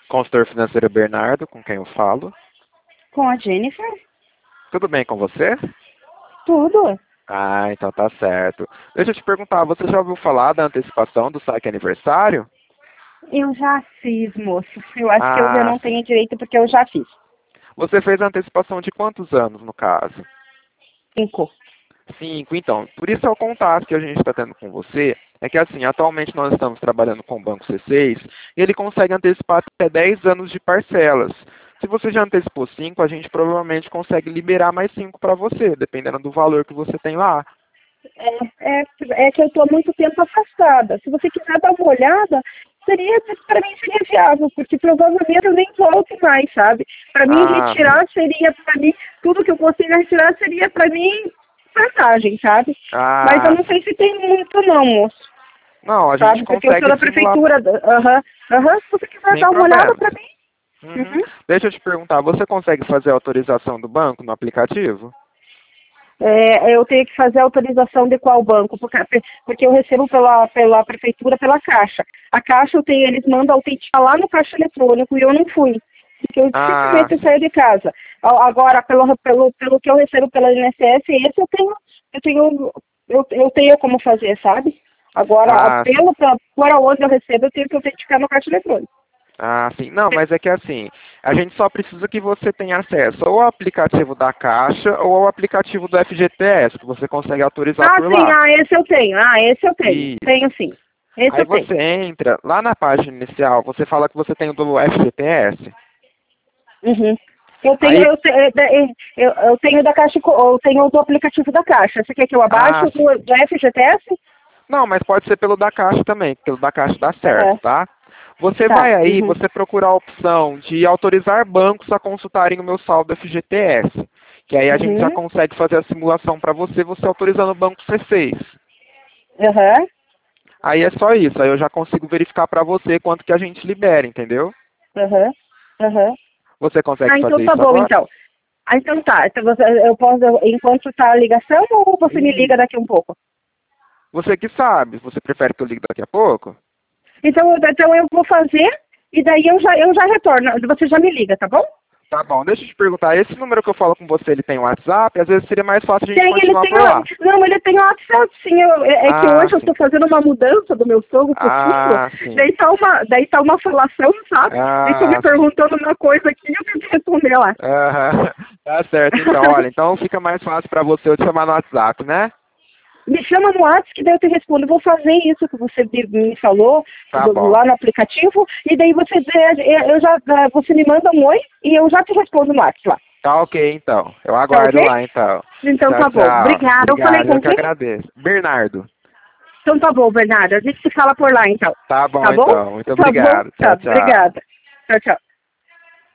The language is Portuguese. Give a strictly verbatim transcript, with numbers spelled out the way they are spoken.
Consultor financeiro Bernardo, com quem eu falo. Com a Jennifer? Tudo bem com você? Tudo. Ah, então tá certo. Deixa eu te perguntar, você já ouviu falar da antecipação do saque aniversário? Eu já fiz, moço. Eu acho que eu já Ah, não tenho direito porque eu já fiz. você fez a antecipação de quantos anos, no caso? Cinco. Cinco, então. Por isso é o contato que a gente está tendo com você. É que assim, atualmente nós estamos trabalhando com o Banco C seis e ele consegue antecipar até dez anos de parcelas. Se você já antecipou cinco, a gente provavelmente consegue liberar mais cinco para você, dependendo do valor que você tem lá. É, é, é que eu estou há muito tempo afastada. Se você quiser dar uma olhada, seria, para mim seria viável, porque provavelmente eu nem volto mais, sabe? Para mim Ah, retirar seria, para mim, tudo que eu consiga retirar seria para mim vantagem, sabe? Mas eu ah, não sei se tem muito não, moço. não, a gente Sabe? Porque eu sou consegue da simular prefeitura. Aham, aham. Se você quiser sem dar uma olhada problemas. para mim. Uhum. Uhum. Deixa eu te perguntar, você consegue fazer a autorização do banco no aplicativo? É, eu tenho que fazer a autorização de qual banco? Porque, porque eu recebo pela, pela prefeitura, pela Caixa. A Caixa, eu tenho, eles mandam autenticar lá no caixa eletrônico e eu não fui. Porque eu Ah, dificilmente sim. saio de casa. A- Agora, pelo, pelo, pelo que eu recebo pela I N S S, esse eu tenho, eu tenho, eu, eu tenho como fazer, sabe? Agora, Ah, sim. pelo, pra, por onde eu recebo, eu tenho que autenticar no caixa eletrônico. Ah, sim. Não, mas é que assim, a gente só precisa que você tenha acesso ou ao aplicativo da Caixa ou ao aplicativo do F G T S, que você consegue autorizar Ah, por sim, lá. ah, esse eu tenho. Ah, esse eu tenho. Isso. Tenho sim. Esse Aí eu tenho. você entra, lá na página inicial, você fala que você tem o do F G T S. Uhum. Eu tenho, Aí, eu, te- é, é, eu, eu tenho da Caixa, Co- eu tenho do aplicativo da Caixa. Você quer que eu abaixe ah, o sim. do, do F G T S? Não, mas pode ser pelo da Caixa também, pelo da Caixa dá certo, Aham. tá? Você Tá. vai aí, Uhum. você procura a opção de autorizar bancos a consultarem o meu saldo F G T S, que aí a gente já Uhum. consegue fazer a simulação para você, você autorizando o banco C seis. Aham. Aí é só isso, aí eu já consigo verificar para você quanto que a gente libera, entendeu? Aham. Aham. Você consegue Ah, então fazer tá isso bom, agora? então. Ah, então tá. Então você, eu posso, enquanto tá a ligação, ou você me liga Isso. daqui um pouco? Você que sabe, você prefere que eu ligue daqui a pouco? Então, eu- então eu vou fazer, e daí eu já, eu já retorno. Você já me liga, tá bom? Tá bom, deixa eu te perguntar, esse número que eu falo com você, ele tem WhatsApp? Às vezes seria mais fácil a gente Tem, ele continuar tem. por lá. o- Não, ele tem o WhatsApp, sim. Eu, é, é que Ah, hoje eu sim. estou fazendo uma mudança do meu sogro pro filho. Ah, sim. Daí tá uma, daí tá uma falação, sabe? Daí estão me Ah, sim. perguntando uma coisa aqui e eu tenho que responder lá. Aham. Tá certo, então. Olha, então fica mais fácil para você eu te chamar no WhatsApp, né? Me chama no WhatsApp que daí eu te respondo. Eu vou fazer isso que você me me falou Tá do- bom. lá no aplicativo e daí você, é, eu já, você me manda um oi e eu já te respondo no WhatsApp lá. Tá ok, então. Eu Tá aguardo ok? lá, então. Então Tchau, tá bom. tchau. Obrigada. Eu falei Obrigado, eu com que quem? agradeço. Bernardo. Então tá bom, Bernardo. A gente se fala por lá, então. Tá bom, Tá bom? então. Muito Tá bom? obrigado. Tchau, Tá. tchau. Obrigada. Tchau, tchau.